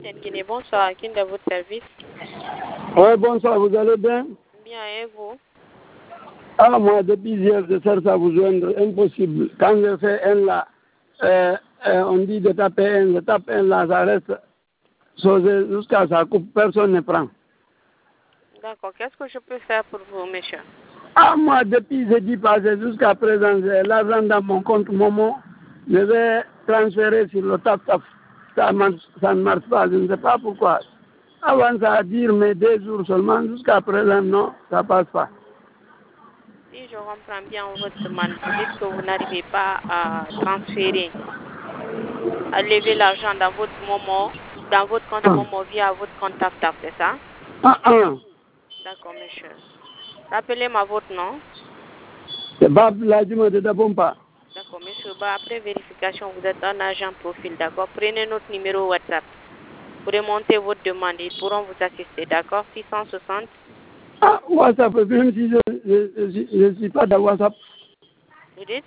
Guinée, bonsoir, à qui de votre service? Oui, bonsoir, vous allez bien? Bien, et vous? Ah, moi, depuis hier, je cherche à vous joindre, impossible. Quand je fais un là, on dit de taper un, je tape un là, ça reste sauvé jusqu'à ça coupe, personne ne prend. D'accord, qu'est-ce que je peux faire pour vous, monsieur? Ah, moi, depuis jeudi passé jusqu'à présent, j'ai l'argent dans mon compte Momo. Je vais transférer sur le tap-tap. Ça ne marche pas, je ne sais pas pourquoi. Avant ça a dire, mais 2 jours seulement, jusqu'à présent, non, ça passe pas. Si je comprends bien votre demande, vous dites que vous n'arrivez pas à transférer, à lever l'argent dans votre Momo, dans votre compte Momo via votre compte tap-tap, c'est ça? D'accord, monsieur. Rappelez-moi votre nom. C'est Bab Ladjuma de Dabompa. D'accord, monsieur. Bah, après vérification, vous êtes un agent profil, d'accord? Prenez notre numéro WhatsApp. Pour remonter votre demande, ils pourront vous assister, d'accord? 660. Ah, WhatsApp, même si je ne suis pas dans WhatsApp. Vous dites?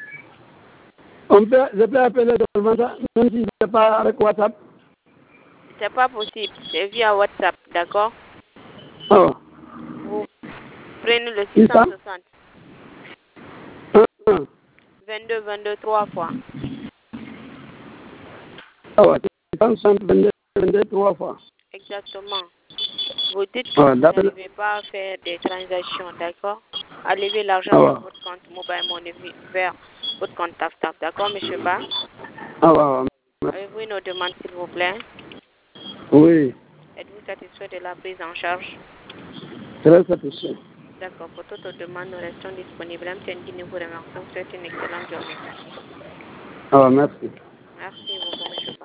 Je peux appeler seulement ça, même si je n'ai pas avec WhatsApp. C'est pas possible. C'est via WhatsApp, d'accord? Oh. Vous prenez le 660. 22, 22, 3 fois. Ah ouais, 660, 22, 22, 3 fois. Exactement. Vous dites que vous n'arrivez pas à faire des transactions, d'accord? À lever l'argent dans votre compte mobile money vers votre compte tap-tap, d'accord, monsieur Ba? Avez-vous une autre demande, s'il vous plaît? Oui. Êtes-vous satisfait de la prise en charge? Très satisfait. D'accord. Pour toute autre demande, nous restons disponibles. M. Guinée vous remercie. Vous souhaite une excellente journée. Merci. Merci, vous.